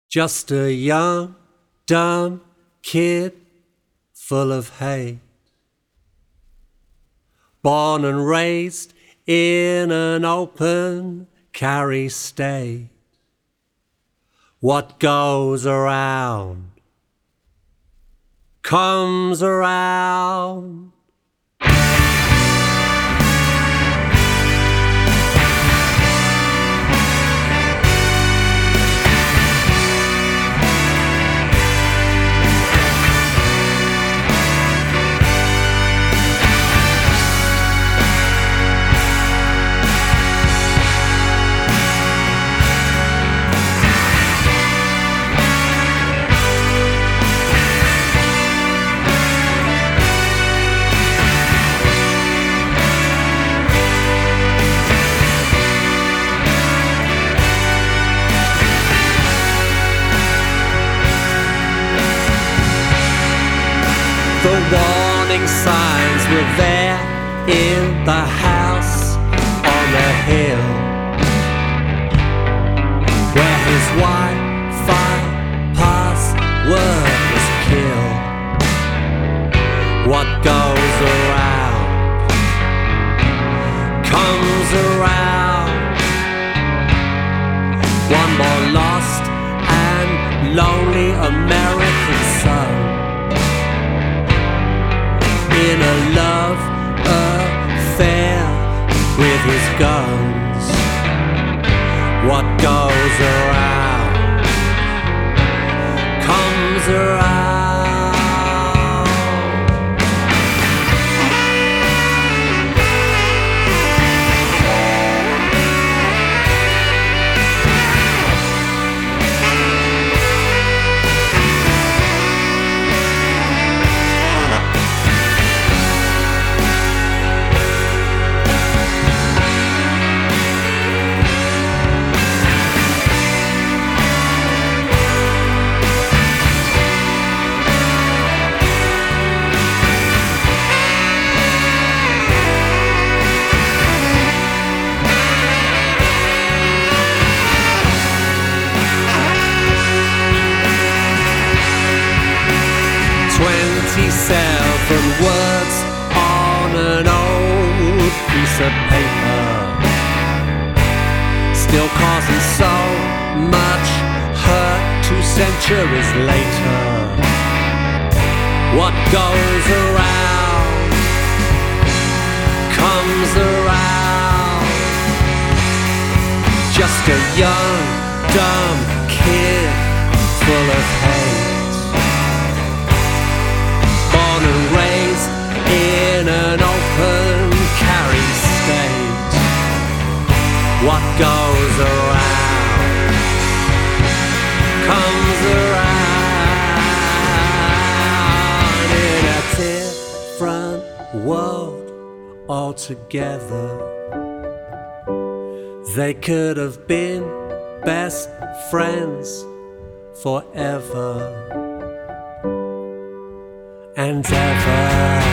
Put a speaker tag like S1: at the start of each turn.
S1: Just a young, dumb kid full of hate. Born and raised in an open carry state. What goes around comes around. The warning signs were there in the house on the hill, where his Wi-Fi password was kill. What goes around comes around. One more lost and lonely American son in a love affair with his guns. What goes around comes around. Seven words on an old piece of paper, still causing so much hurt 2 centuries later. What goes around comes around. Just a young, dumb kid full of hate. Born and raised in an open carry state. What goes around comes around. In a different world altogether, they could have been best friends forever and ever.